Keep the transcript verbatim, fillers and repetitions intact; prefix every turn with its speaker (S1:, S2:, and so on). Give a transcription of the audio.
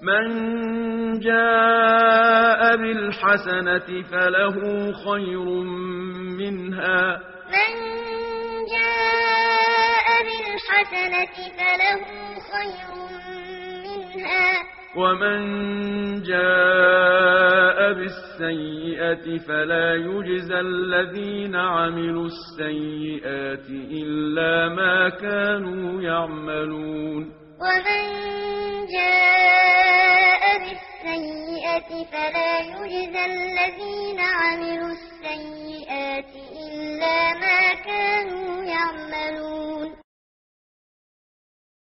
S1: من جاء بالحسنة فله خير منها
S2: من جاء بالحسنة فله خير منها
S1: ومن جاء بالسيئة فلا يجزى الذين عملوا السيئات إلا ما كانوا يعملون
S2: ومن جاء بالسيئة فلا يجزى الذين عملوا السيئات إلا ما كانوا يعملون